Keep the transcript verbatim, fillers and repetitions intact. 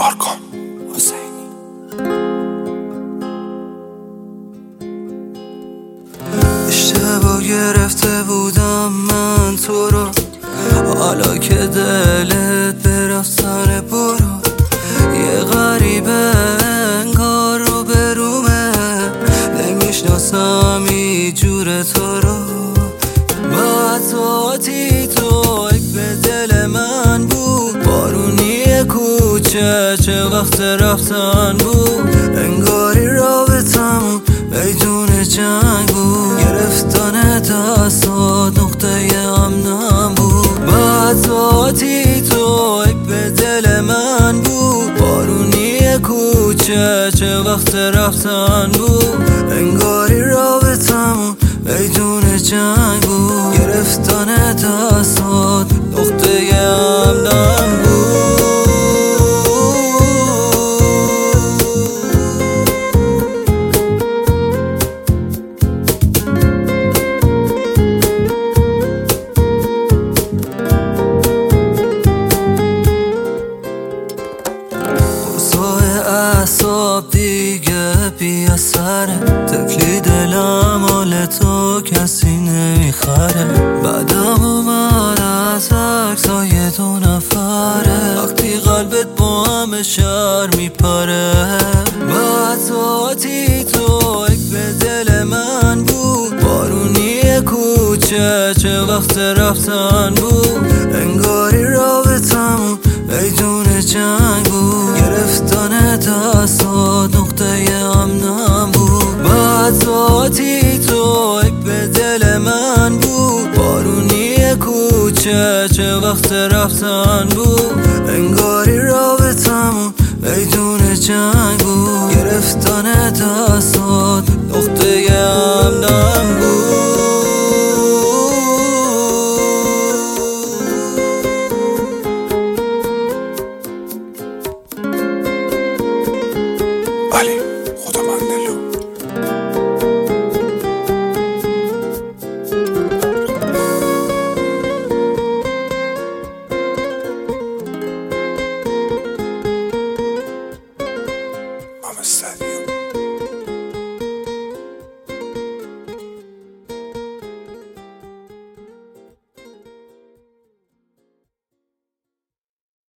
کارکن حسینی. اشتباه گرفته بودم من تو رو، حالا که دلت به رفتن برو. یه غریبه انگار رو برومه، نمیشناسم ای جور تو رو. بعداتی تو یک به دل من بود، بارونی کوچه چه وقت رفتن بود. انگاری رابطمون میدون جنگ بود، گرفتن دستات نقطه امنم بود. بعداتی تو یک به دل من بود، بارونی کوچه چه وقت رفتن بود. انگاری رابطمون میدون جنگ بود، گرفتن دستات نقطه امنم بود. اعصاب دیگه بی اثره، تفلی دلم حال تو کسی نمیخره. بعدم اومد از عکسای دو نفره، وقتی قلبت با همه شهر میپره. بعداتی تو یک به دل من بود، بارونی کوچه چه وقت رفتن بود. انگاری رابطمون میدون جنگ بود، گرفتن دستات نقطه امنم بود. بعداتی تو یک به دل من بود، بارونی کوچه چه وقت رفتن بود. انگاری رابطمون میدون جنگ بود، گرفتن دستات نقطه امنم بود.